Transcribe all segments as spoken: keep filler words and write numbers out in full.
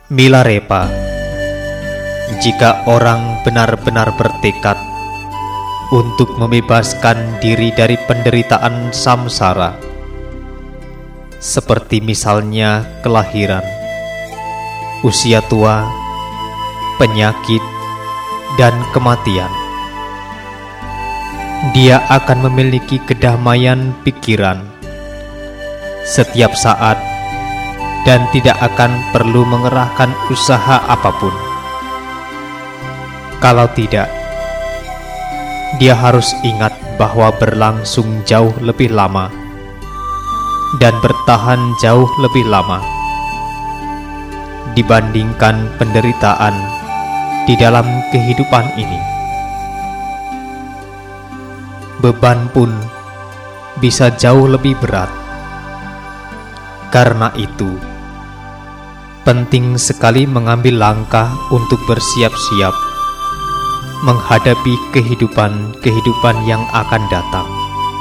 Milarepa, jika orang benar-benar bertekad untuk membebaskan diri dari penderitaan samsara, seperti misalnya kelahiran, usia tua, penyakit, dan kematian, dia akan memiliki kedamaian pikiran setiap saat dan tidak akan perlu mengerahkan usaha apapun. Kalau tidak, dia harus ingat bahwa berlangsung jauh lebih lama dan bertahan jauh lebih lama dibandingkan penderitaan di dalam kehidupan ini. Beban pun bisa jauh lebih berat. Karena itu, penting sekali mengambil langkah untuk bersiap-siap menghadapi kehidupan-kehidupan yang akan datang.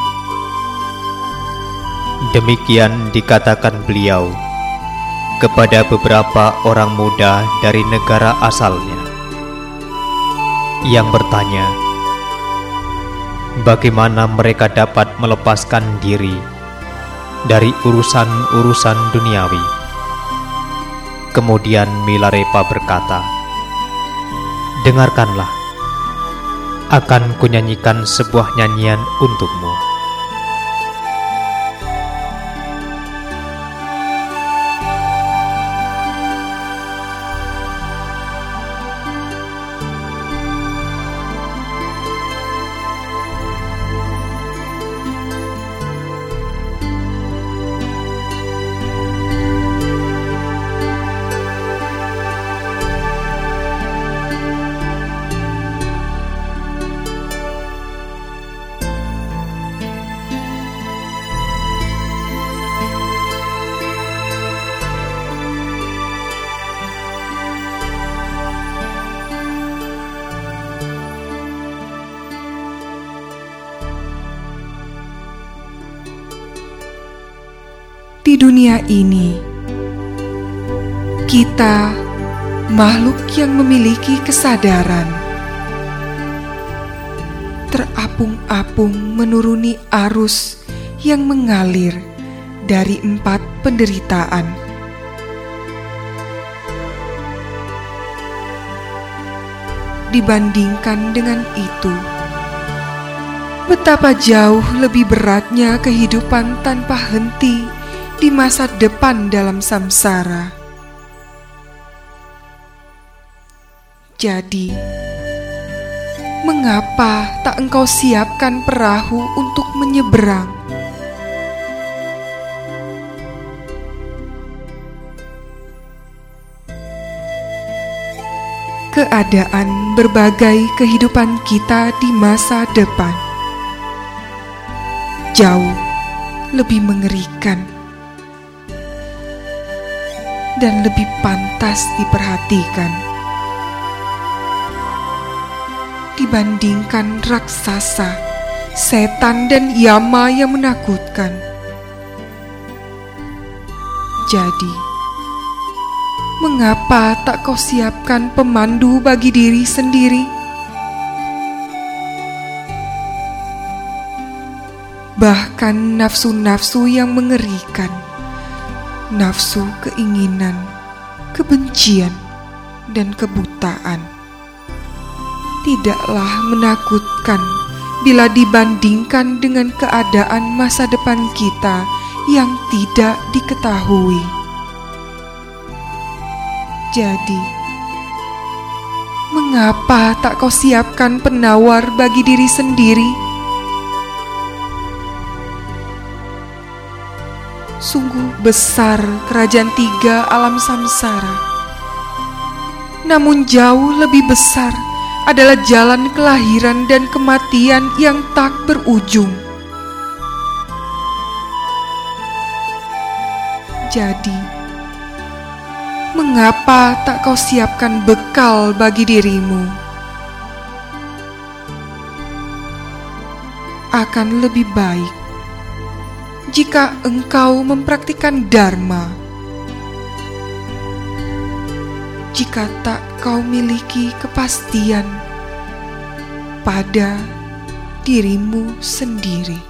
Demikian dikatakan beliau kepada beberapa orang muda dari negara asalnya yang bertanya, bagaimana mereka dapat melepaskan diri dari urusan-urusan duniawi. Kemudian Milarepa berkata, dengarkanlah, akan kunyanyikan sebuah nyanyian untukmu. Di dunia ini, kita makhluk yang memiliki kesadaran, terapung-apung menuruni arus yang mengalir dari empat penderitaan. Dibandingkan dengan itu, betapa jauh lebih beratnya kehidupan tanpa henti di masa depan dalam samsara. Jadi, mengapa tak engkau siapkan perahu untuk menyeberang? Keadaan berbagai kehidupan kita di masa depan jauh lebih mengerikan dan lebih pantas diperhatikan dibandingkan raksasa, setan, dan yama yang menakutkan. Jadi, mengapa tak kau siapkan pemandu bagi diri sendiri? Bahkan nafsu-nafsu yang mengerikan, nafsu keinginan, kebencian, dan kebutaan, tidaklah menakutkan bila dibandingkan dengan keadaan masa depan kita yang tidak diketahui. Jadi, mengapa tak kau siapkan penawar bagi diri sendiri? Sungguh besar kerajaan tiga alam samsara, namun jauh lebih besar adalah jalan kelahiran dan kematian yang tak berujung. Jadi, mengapa tak kau siapkan bekal bagi dirimu? Akan lebih baik jika engkau mempraktikkan dharma, jika tak kau miliki kepastian pada dirimu sendiri.